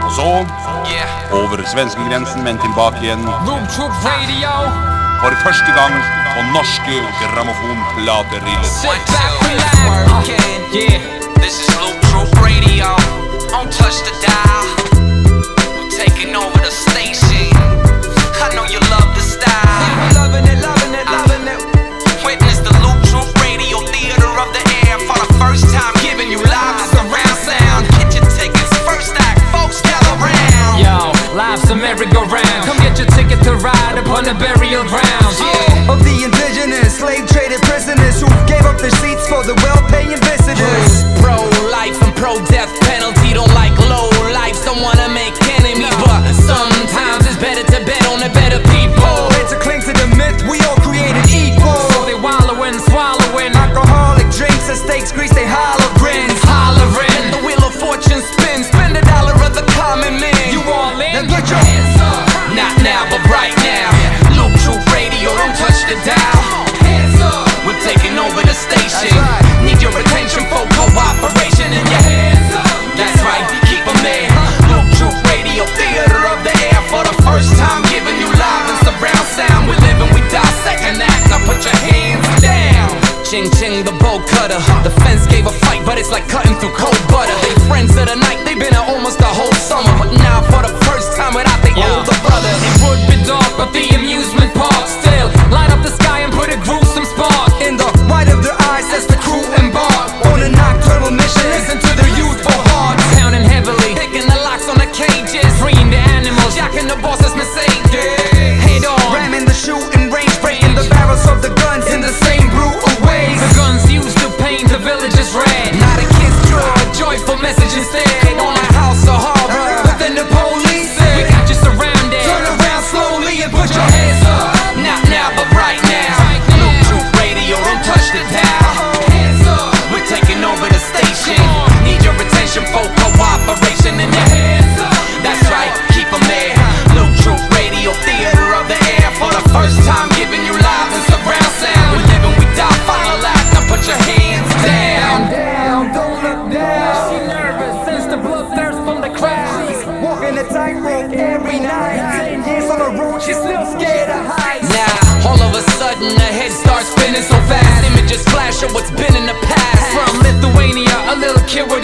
Og så over svenskegrensen, men tilbake igjen for første gang på norske grammofonplateriller. This is Loop Troop Radio. Don't touch the dial. We're taking over the station. I know you love the style. Loving it, loving it, loving it. Witness the Loop Troop Radio Theater of the Air for the first time, giving you live and surround sound. Get your tickets, first act, folks gather round. Yo, life's a merry-go-round. Come get your ticket to ride upon the burial grounds. Of the indigenous, slave-traded prisoners who gave up their seats for the well-paying visitors. Pro-life and pro-death penalty. Don't like low life, don't wanna make enemies, but sometimes it's better to bet on the better people. Better cling to the myth we all created equal. So they wallowing, swallowing alcoholic drinks and steaks grease they hollow grins. hollering. The wheel of fortune spins, spend $1 of the common man. You all in? Now get your hands up. Not now, but right now. Loop Troop Radio, don't touch the dial. Hands up. We're taking over the station. That's right. Need your attention for cooperation in your hands up. That's right, keep 'em there. Loop Troop Radio, Theater of the Air, for the first time giving you live and surround sound. We live and we die, second act. Now put your hands down. Ching ching, the bow cutter. The fence gave a fight, but it's like cutting through cold butter. They friends of the night, they been out almost the whole summer, but now for the first time without their older brother. It would be dark, but the amusement park still light up the sky and put a gruesome spark. In the white of their eyes, as the crew embark on a nocturnal mission. Listen to their youthful hearts, Pounding heavily, Picking the locks on the cages, freeing the animals, jacking the boss's Mercedes. head on. ramming the shooting range, breaking the barrels of the guns in the same brutal ways. The guns used to paint the villages red. Not a kid's joy, a joyful message instead. On a house of horror, but then the police said, We got you surrounded. turn around slowly and put your hands up. Not now, but right now. Loop Troop Radio, don't touch the dial. Hands up. We're taking over the station. Need your attention for cooperation in your hands up. That's right, keep 'em there. Loop Troop Radio, Theater of the Air, for the first time giving you live and surround sound. We live and we die, final act. Now put your hands down. Down, don't look down. She nervous, sense the bloodthirst from the crowd. Walking a tightrope every night. 10 years on the road, she's still scared of heights. Now, all of a sudden, her head starts spinning so fast. Images flash of what's been in the past. From Lithuania, a little kid with